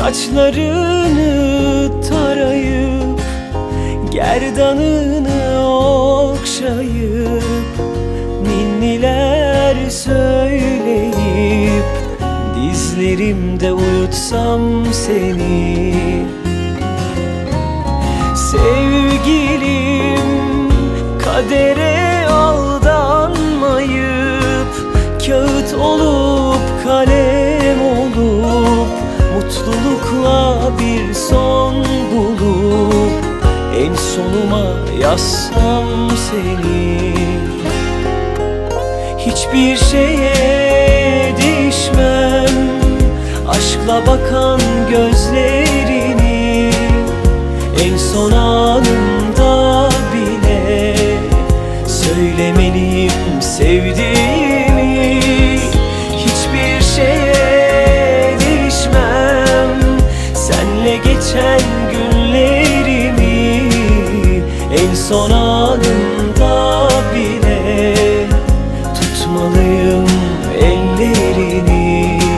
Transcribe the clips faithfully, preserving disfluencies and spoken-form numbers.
Saçlarını tarayıp gerdanını okşayıp ninniler söyleyip dizlerimde uyutsam seni. Sevgilim, kadere aldanmayıp kağıt olup kalem olup mutlulukla bir son bulup en sonuma yazsam seni. Hiçbir şeye değişmem aşkla bakan gözlerini, en son anımda bile söylemeliyim sevdiğimi. Hiçbir şeye değişmem senle geçen günlerimi, en son anımda bile tutmalıyım ellerini.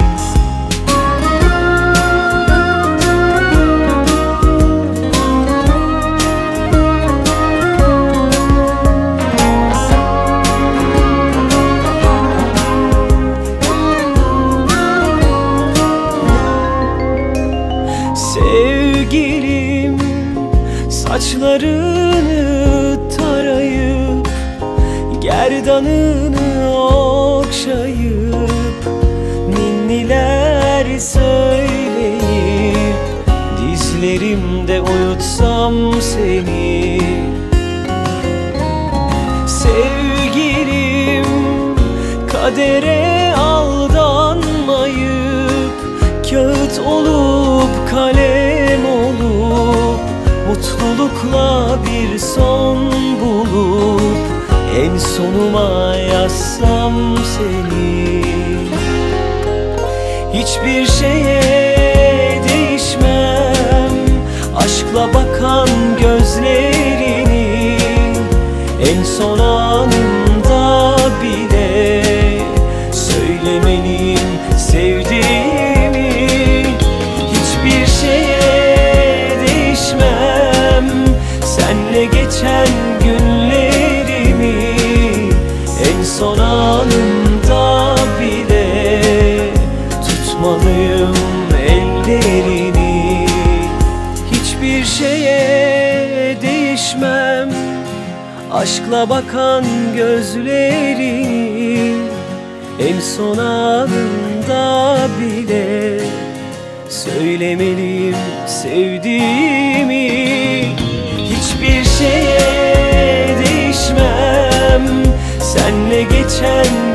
Sevgilim, saçlarını tarayıp gerdanını okşayıp ninniler söyleyip dizlerimde uyutsam seni. Sevgilim, kadere aldanmayıp kağıt olup kalem olup mutlulukla bir son bulup en sonuma yazsam seni. Hiçbir şeye değişmem aşkla bakan gözlerini, en son anımda bile söylemeliyim sevdiğimi. Hiçbir şeye değişmem senle geçen günlerimi, en son anımda bile tutmalıyım ellerini. Hiçbir şeye değişmem aşkla bakan gözlerini, en son anımda bile söylemeliyim sevdiğimi. Hiçbir şeye değişmem senle geçen